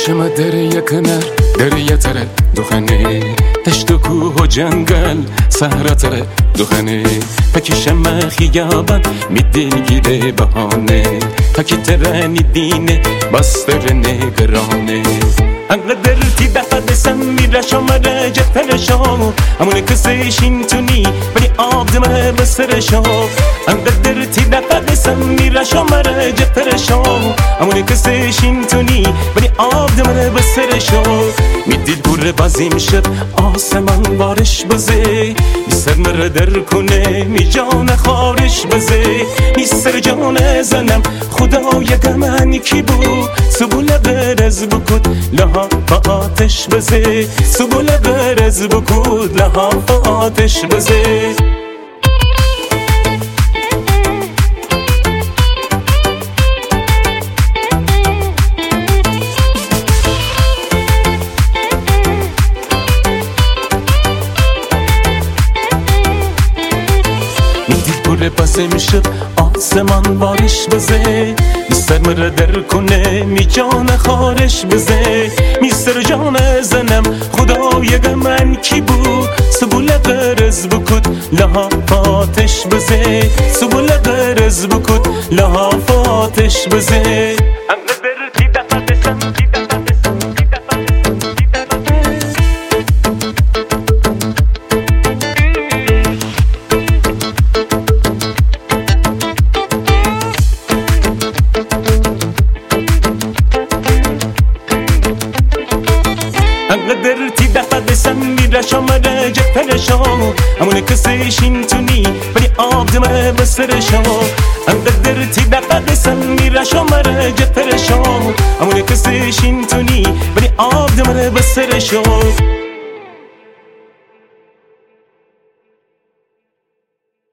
چشم دره کنار دره تره دخنه دشت و کوه و جنگل صحرا تره دخنه تکی شمه خیابان می دلگیره بهانه تکی ترنی دینه باستر نگرانه انقدر تی دفع دسم میره شماره جترشو همونه کسیشین تونی ولی آب دمه بسرشو انقدر تی دفع دسم میره شماره جترشو همونه کسیشین تونی ولی آب دمه بسرشو میدید بوره بازی میشه آسمان بارش بزه میسر مره در کنه می جان خارش بزه میسر جان زنم خدای گمنی کی بود سبول برز بکد لها با آتش بزه سبول برز بکد لها با آتش بزه بوره بازه میشه آسمان بارش بزه میسر مره در کنه می جان خارش بزه میسر جان زنم خدای من کی بود سبول قرز بکد لها فاتش بزه سبول قرز بکد لها فاتش بزه انقدر تی دفع دسم میره شماره جترشو همونه کسیشین تونی ولی آب دمه بسرشو انقدر تی دفع دسم میره شماره جترشو همونه کسیشین تونی ولی آب دمه بسرشو